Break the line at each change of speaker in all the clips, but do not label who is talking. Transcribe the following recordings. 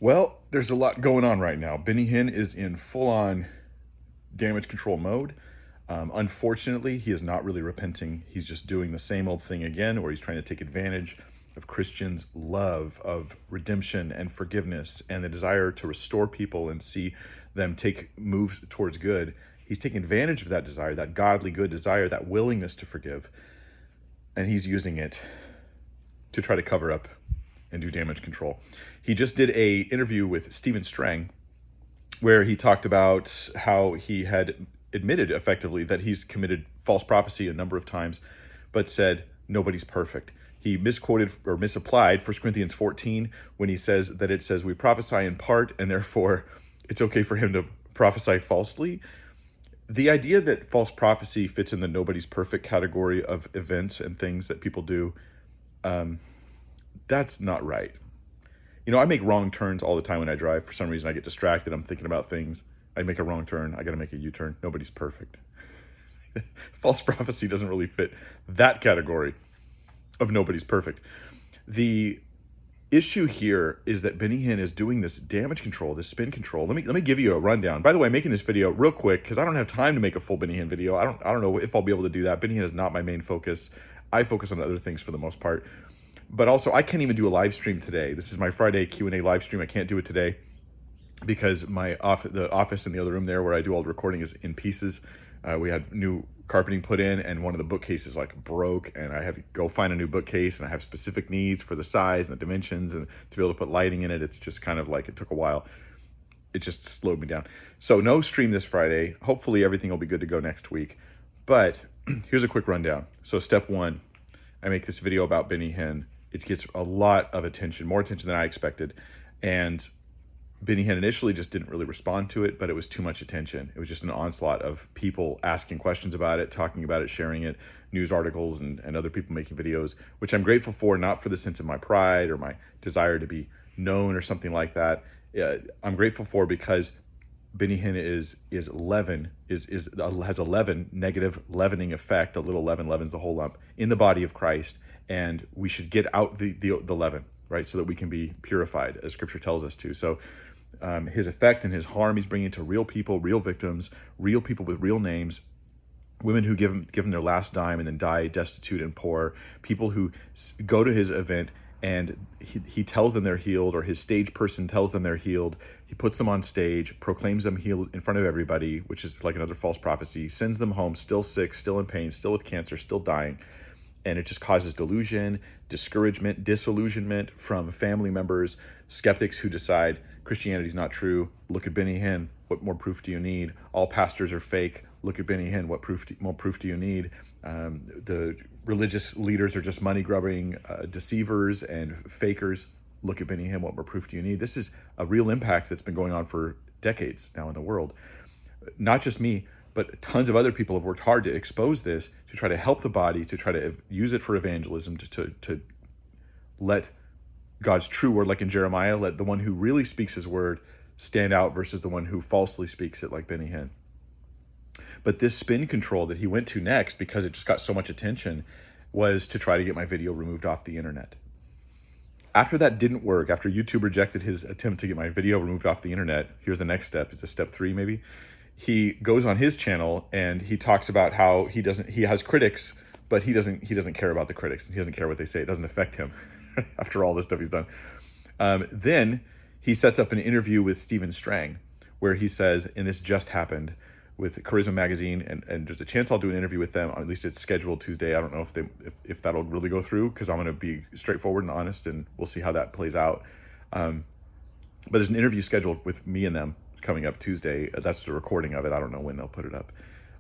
Well, there's a lot going on right now. Benny Hinn is in full-on damage control mode. Unfortunately, he is not really repenting. He's just doing the same old thing again, where he's trying to take advantage of Christians' love of redemption and forgiveness and the desire to restore people and see them take moves towards good. He's taking advantage of that desire, that godly good desire, that willingness to forgive, and he's using it to try to cover up and do damage control. He just did a interview with Stephen Strang where he talked about how he had admitted effectively that he's committed false prophecy a number of times, but said nobody's perfect. He misquoted or misapplied 1 Corinthians 14 when he says that it says we prophesy in part and therefore it's okay for him to prophesy falsely. The idea that false prophecy fits in the nobody's perfect category of events and things that people do, that's not right. You know, I make wrong turns all the time when I drive. For some reason, I get distracted. I'm thinking about things. I make a wrong turn. I got to make a U-turn. Nobody's perfect. False prophecy doesn't really fit that category of nobody's perfect. The issue here is that Benny Hinn is doing this damage control, this spin control. Let me give you a rundown. By the way, I'm making this video real quick because I don't have time to make a full Benny Hinn video. I don't know if I'll be able to do that. Benny Hinn is not my main focus. I focus on other things for the most part. But also, I can't even do a live stream today. This is my Friday Q&A live stream. I can't do it today because the office in the other room there where I do all the recording is in pieces. We had new carpeting put in, and one of the bookcases like broke, and I had to go find a new bookcase, and I have specific needs for the size and the dimensions, and to be able to put lighting in it. It's just kind of like, it took a while. It just slowed me down. So no stream this Friday. Hopefully everything will be good to go next week. But here's a quick rundown. So step one, I make this video about Benny Hinn. It gets a lot of attention, more attention than I expected. And Benny Hinn initially just didn't really respond to it, but it was too much attention. It was just an onslaught of people asking questions about it, talking about it, sharing it, news articles and other people making videos, which I'm grateful for, not for the sense of my pride or my desire to be known or something like that. I'm grateful for because Benny Hinn has a leaven, negative leavening effect. A little leaven leavens the whole lump in the body of Christ. And we should get out the leaven, right? So that we can be purified, as Scripture tells us to. So his effect and his harm he's bringing to real people, real victims, real people with real names, women who give him their last dime and then die destitute and poor, people who go to his event and he tells them they're healed, or his stage person tells them they're healed. He puts them on stage, proclaims them healed in front of everybody, which is like another false prophecy, sends them home still sick, still in pain, still with cancer, still dying. And it just causes delusion, discouragement, disillusionment from family members, skeptics who decide Christianity's not true. Look at Benny Hinn. What more proof do you need? All pastors are fake. Look at Benny Hinn. What more proof do you need? The religious leaders are just money-grubbing deceivers and fakers. Look at Benny Hinn. What more proof do you need? This is a real impact that's been going on for decades now in the world. Not just me, but tons of other people have worked hard to expose this, to try to help the body, to try to use it for evangelism, to let God's true word, like in Jeremiah, let the one who really speaks his word stand out versus the one who falsely speaks it, like Benny Hinn. But this spin control that he went to next, because it just got so much attention, was to try to get my video removed off the internet. After that didn't work, after YouTube rejected his attempt to get my video removed off the internet, here's the next step. It's a step 3 maybe. He goes on his channel and he talks about how he has critics, but he doesn't care about the critics. He doesn't care what they say. It doesn't affect him after all this stuff he's done. Then he sets up an interview with Stephen Strang where he says, and this just happened with Charisma Magazine, and there's a chance I'll do an interview with them. At least it's scheduled Tuesday. I don't know if that'll really go through, because I'm going to be straightforward and honest, and we'll see how that plays out. But there's an interview scheduled with me and them coming up Tuesday. That's the recording of it. I don't know when they'll put it up.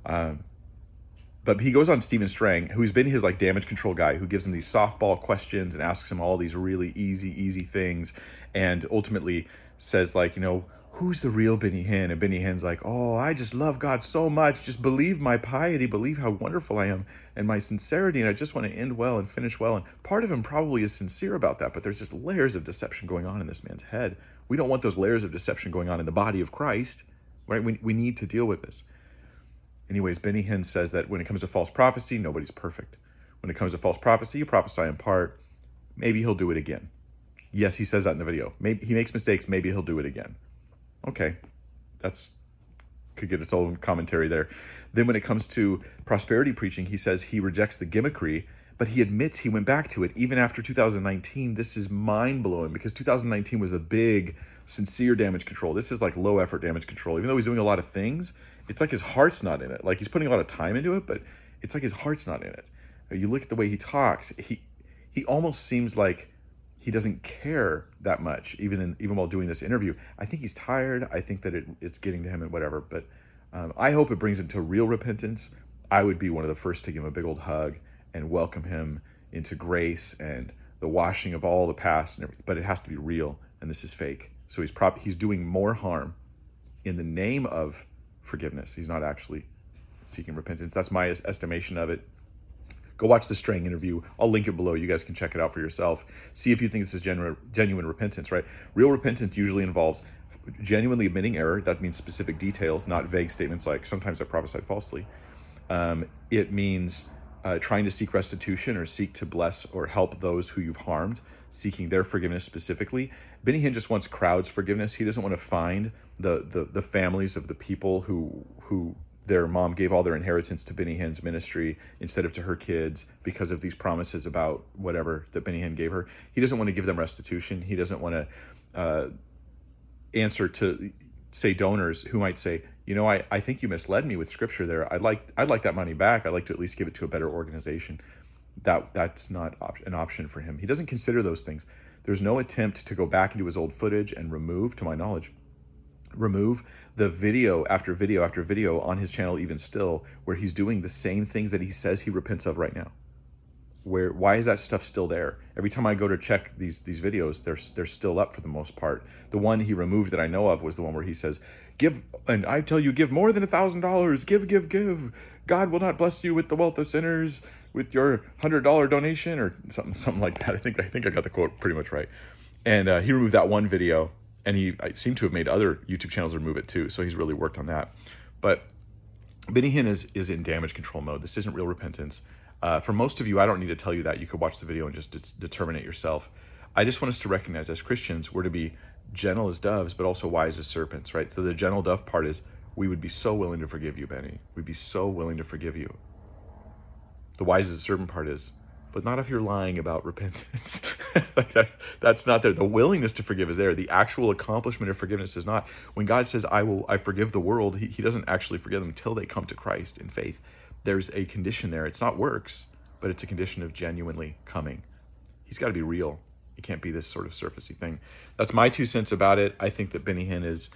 But he goes on Stephen Strang, who's been his like damage control guy, who gives him these softball questions and asks him all these really easy things, and ultimately says, like, you know, who's the real Benny Hinn? And Benny Hinn's like, oh, I just love God so much. Just believe my piety, believe how wonderful I am and my sincerity, and I just want to end well and finish well. And part of him probably is sincere about that, but there's just layers of deception going on in this man's head. We don't want those layers of deception going on in the body of Christ, right? We need to deal with this. Anyways, Benny Hinn says that when it comes to false prophecy, nobody's perfect. When it comes to false prophecy, you prophesy in part. Maybe he'll do it again. Yes, he says that in the video. Maybe he makes mistakes. Maybe he'll do it again. Okay, that's could get its own commentary there. Then when it comes to prosperity preaching, he says he rejects the gimmickry, but he admits he went back to it even after 2019. This is mind-blowing because 2019 was a big, sincere damage control. This is like low-effort damage control. Even though he's doing a lot of things, it's like his heart's not in it. Like he's putting a lot of time into it, but it's like his heart's not in it. You look at the way he talks, he almost seems like he doesn't care that much, even while doing this interview. I think he's tired. I think that it's getting to him and whatever. But I hope it brings him to real repentance. I would be one of the first to give him a big old hug and welcome him into grace and the washing of all the past and everything. But it has to be real, and this is fake. So he's doing more harm in the name of forgiveness. He's not actually seeking repentance. That's my estimation of it. Go watch the Strang interview. I'll link it below. You guys can check it out for yourself. See if you think this is genuine repentance, right? Real repentance usually involves genuinely admitting error. That means specific details, not vague statements like sometimes I prophesied falsely. It means trying to seek restitution or seek to bless or help those who you've harmed, seeking their forgiveness specifically. Benny Hinn just wants crowds' forgiveness. He doesn't want to find the families of the people who their mom gave all their inheritance to Benny Hinn's ministry instead of to her kids because of these promises about whatever that Benny Hinn gave her. He doesn't want to give them restitution. He doesn't want to answer to, say, donors who might say, I think you misled me with scripture there. I'd like that money back. I'd like to at least give it to a better organization. That's not an option for him. He doesn't consider those things. There's no attempt to go back into his old footage and remove, to my knowledge, the video after video after video on his channel, even still, where he's doing the same things that he says he repents of right now. Why is that stuff still there? Every time I go to check these videos, they're still up for the most part. The one he removed that I know of was the one where he says, "Give, and I tell you, give more than $1,000. Give. God will not bless you with the wealth of sinners with your $100 donation," or something like that. I think I got the quote pretty much right. And he removed that one video. And I seem to have made other YouTube channels remove it too. So he's really worked on that. But Benny Hinn is in damage control mode. This isn't real repentance. For most of you, I don't need to tell you that. You could watch the video and just determine it yourself. I just want us to recognize as Christians, we're to be gentle as doves, but also wise as serpents, right? So the gentle dove part is we would be so willing to forgive you, Benny. We'd be so willing to forgive you. The wise as a serpent part is, but not if you're lying about repentance. That's not there. The willingness to forgive is there. The actual accomplishment of forgiveness is not. When God says, I forgive the world, he doesn't actually forgive them until they come to Christ in faith. There's a condition there. It's not works, but it's a condition of genuinely coming. He's got to be real. It can't be this sort of surfacey thing. That's my 2 cents about it. I think that Benny Hinn is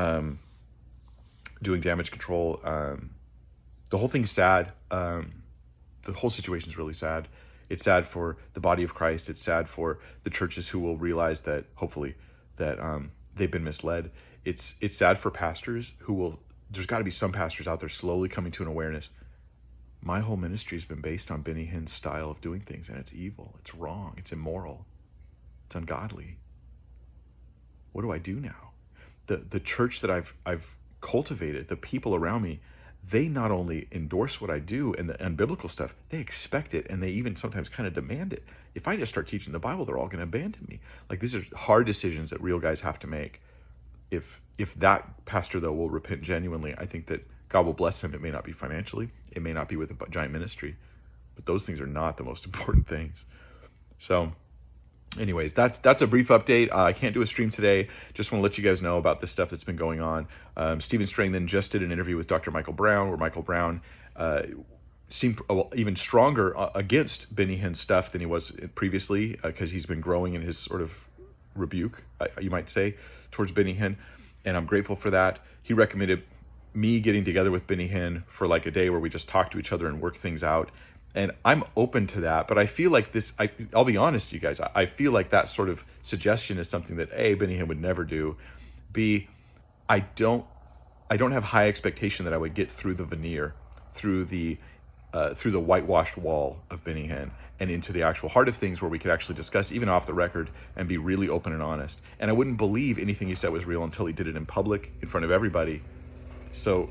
doing damage control. The whole thing's sad. The whole situation is really sad. It's sad for the body of Christ. It's sad for the churches who will realize that, hopefully, that they've been misled. It's sad for pastors who will, there's got to be some pastors out there slowly coming to an awareness. My whole ministry has been based on Benny Hinn's style of doing things, and it's evil, it's wrong, it's immoral, it's ungodly. What do I do now? The church that I've cultivated, the people around me, they not only endorse what I do and the unbiblical stuff, they expect it, and they even sometimes kind of demand it. If I just start teaching the Bible, they're all going to abandon me. Like, these are hard decisions that real guys have to make. If that pastor, though, will repent genuinely, I think that God will bless him. It may not be financially. It may not be with a giant ministry. But those things are not the most important things. So anyways, that's a brief update. I can't do a stream today. Just want to let you guys know about this stuff that's been going on. Stephen Strang then just did an interview with Dr. Michael Brown, where Michael Brown seemed even stronger against Benny Hinn's stuff than he was previously, because he's been growing in his sort of rebuke, you might say, towards Benny Hinn. And I'm grateful for that. He recommended me getting together with Benny Hinn for like a day where we just talk to each other and work things out. And I'm open to that, but I feel like this, I'll be honest, you guys, I feel like that sort of suggestion is something that A, Benny Hinn would never do. B, I don't have high expectation that I would get through the veneer, through the whitewashed wall of Benny Hinn and into the actual heart of things, where we could actually discuss, even off the record, and be really open and honest. And I wouldn't believe anything he said was real until he did it in public, in front of everybody. So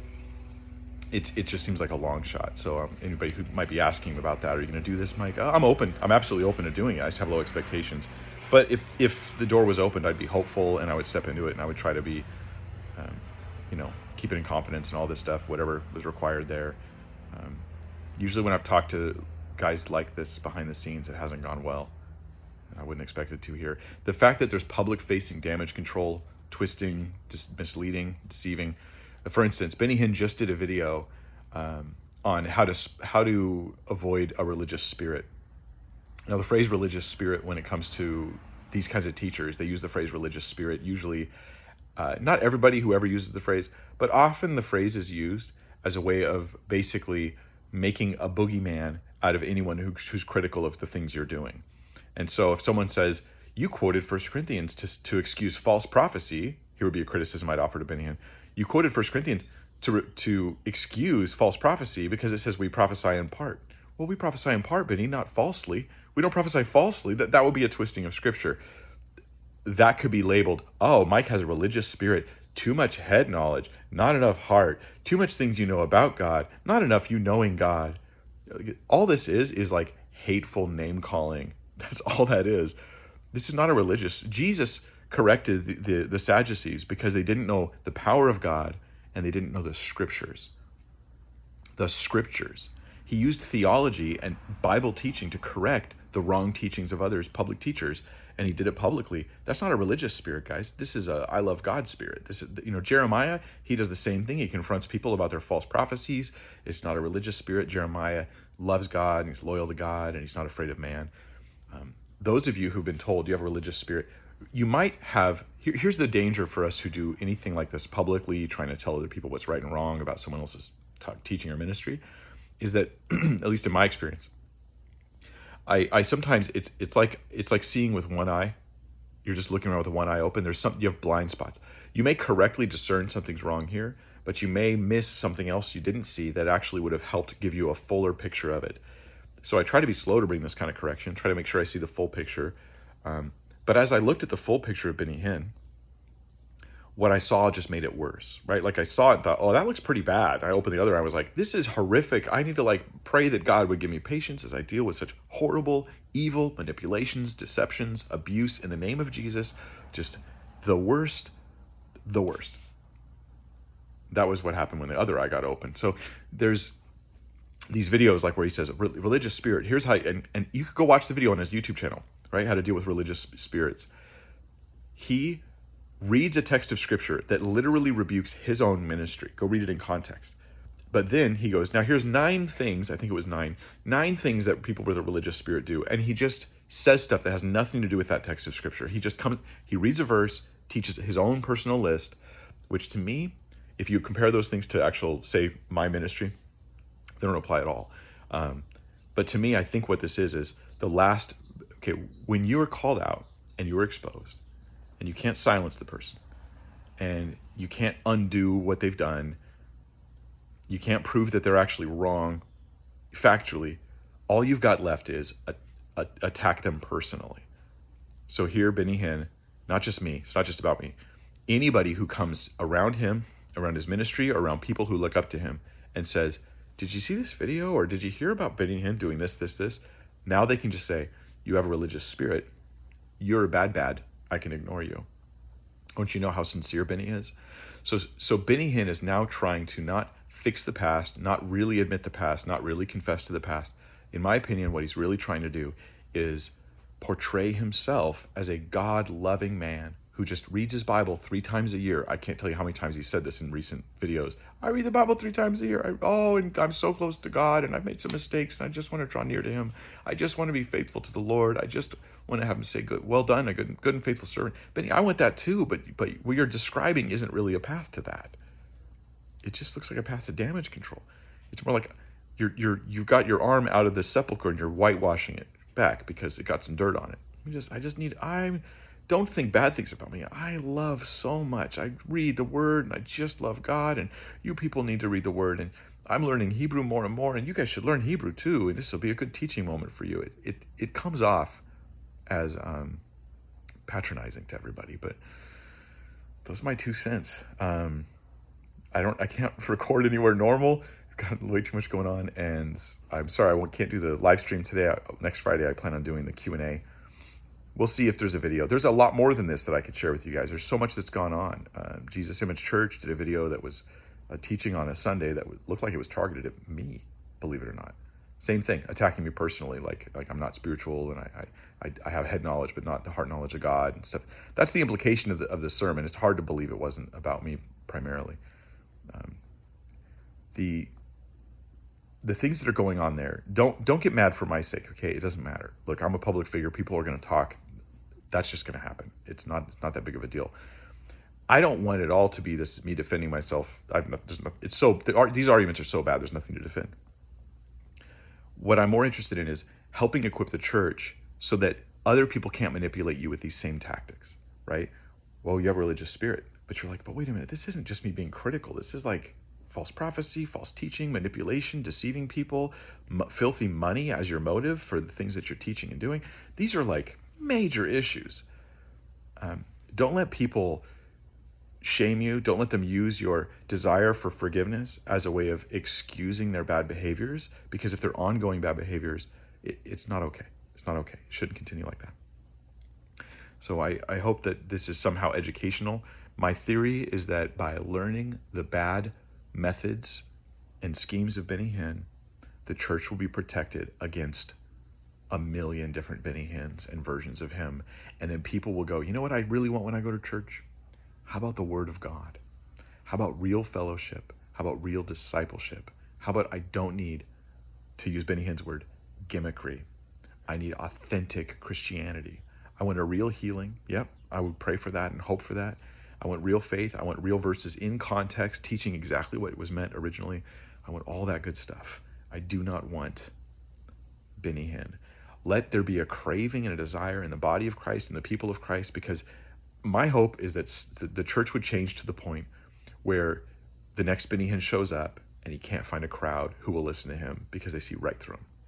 it just seems like a long shot. So anybody who might be asking about that, are you going to do this, Mike? I'm open. I'm absolutely open to doing it. I just have low expectations. But if the door was opened, I'd be hopeful and I would step into it and I would try to be, keep it in confidence and all this stuff, whatever was required there. Usually when I've talked to guys like this behind the scenes, it hasn't gone well. And I wouldn't expect it to here. The fact that there's public-facing damage control, twisting, misleading, deceiving. For instance, Benny Hinn just did a video on how to avoid a religious spirit. Now, the phrase religious spirit, when it comes to these kinds of teachers, they use the phrase religious spirit. Usually, not everybody who ever uses the phrase, but often the phrase is used as a way of basically making a boogeyman out of anyone who's critical of the things you're doing. And so if someone says, you quoted 1 Corinthians to excuse false prophecy, here would be a criticism I'd offer to Benny Hinn. You quoted 1 Corinthians to excuse false prophecy because it says we prophesy in part. Well, we prophesy in part, Benny, not falsely. We don't prophesy falsely. That would be a twisting of Scripture. That could be labeled, oh, Mike has a religious spirit, too much head knowledge, not enough heart, too much things you know about God, not enough you knowing God. All this is like hateful name calling. That's all that is. This is not a religious. Jesus corrected the Sadducees because they didn't know the power of God and they didn't know the Scriptures. The Scriptures. He used theology and Bible teaching to correct the wrong teachings of others, public teachers, and he did it publicly. That's not a religious spirit, guys. This is a I love God spirit. This is, Jeremiah, he does the same thing. He confronts people about their false prophecies. It's not a religious spirit. Jeremiah loves God and he's loyal to God and he's not afraid of man. Those of you who've been told you have a religious spirit, you might have, here's the danger for us who do anything like this publicly, trying to tell other people what's right and wrong about someone else's teaching or ministry, is that, at least in my experience, I sometimes, it's like seeing with one eye. You're just looking around with one eye open. You have blind spots. You may correctly discern something's wrong here, but you may miss something else you didn't see that actually would have helped give you a fuller picture of it. So I try to be slow to bring this kind of correction, try to make sure I see the full picture. But as I looked at the full picture of Benny Hinn, what I saw just made it worse, right? Like I saw it and thought, oh, that looks pretty bad. I opened the other eye, I was like, this is horrific. I need to pray that God would give me patience as I deal with such horrible, evil manipulations, deceptions, abuse in the name of Jesus. Just the worst, the worst. That was what happened when the other eye got open. So there's these videos like where he says, religious spirit, here's how, and you could go watch the video on his YouTube channel, right? How to deal with religious spirits. He reads a text of Scripture that literally rebukes his own ministry. Go read it in context. But then he goes, now here's 9 things, I think it was 9 things that people with a religious spirit do. And he just says stuff that has nothing to do with that text of Scripture. He reads a verse, teaches his own personal list, which to me, if you compare those things to actual, say, my ministry, they don't apply at all. But to me, I think what this is when you are called out and you are exposed, and you can't silence the person, and you can't undo what they've done, you can't prove that they're actually wrong factually, all you've got left is attack them personally. So here, Benny Hinn, not just me, it's not just about me, anybody who comes around him, around his ministry, or around people who look up to him and says, did you see this video? Or did you hear about Benny Hinn doing this? Now they can just say, you have a religious spirit. You're a bad. I can ignore you. Don't you know how sincere Benny is? So Benny Hinn is now trying to not fix the past, not really admit the past, not really confess to the past. In my opinion, what he's really trying to do is portray himself as a God-loving man who just reads his Bible 3 times a year. I can't tell you how many times he said this in recent videos. I read the Bible 3 times a year. And I'm so close to God, and I've made some mistakes, and I just want to draw near to him. I just want to be faithful to the Lord. I just want to have him say, "Good, well done, a good and faithful servant." Benny, I want that too, but what you're describing isn't really a path to that. It just looks like a path to damage control. It's more like you've got your arm out of the sepulcher and you're whitewashing it back because it got some dirt on it. Don't think bad things about me. I love so much. I read the Word, and I just love God, and you people need to read the Word, and I'm learning Hebrew more and more, and you guys should learn Hebrew too, and this will be a good teaching moment for you. It comes off as patronizing to everybody, but those are my 2 cents. I can't record anywhere normal. I've got way too much going on, and I'm sorry I can't do the live stream today. Next Friday I plan on doing the Q&A. we'll see if there's a video. There's a lot more than this that I could share with you guys. There's so much that's gone on. Jesus Image Church did a video that was a teaching on a Sunday that looked like it was targeted at me, believe it or not. Same thing, attacking me personally, like I'm not spiritual and I have head knowledge but not the heart knowledge of God and stuff. That's the implication of the sermon. It's hard to believe it wasn't about me primarily. The things that are going on there, don't get mad for my sake, okay? It doesn't matter. Look, I'm a public figure. People are going to talk. That's just going to happen. It's not that big of a deal. I don't want it all to be this me defending myself. These arguments are so bad. There's nothing to defend. What I'm more interested in is helping equip the church so that other people can't manipulate you with these same tactics, right? Well, you have a religious spirit, but you're like, but wait a minute, this isn't just me being critical. This is like false prophecy, false teaching, manipulation, deceiving people, filthy money as your motive for the things that you're teaching and doing. These are like major issues. Don't let people shame you. Don't let them use your desire for forgiveness as a way of excusing their bad behaviors, because if they're ongoing bad behaviors, it's not okay. It's not okay. It shouldn't continue like that. So I hope that this is somehow educational. My theory is that by learning the bad methods and schemes of Benny Hinn, the church will be protected against a million different Benny Hinns and versions of him. And then people will go, you know what I really want when I go to church? How about the Word of God? How about real fellowship? How about real discipleship? How about I don't need, to use Benny Hinn's word, gimmickry. I need authentic Christianity. I want a real healing. Yep, I would pray for that and hope for that. I want real faith. I want real verses in context, teaching exactly what it was meant originally. I want all that good stuff. I do not want Benny Hinn. Let there be a craving and a desire in the body of Christ and the people of Christ, because my hope is that the church would change to the point where the next Benny Hinn shows up and he can't find a crowd who will listen to him because they see right through him.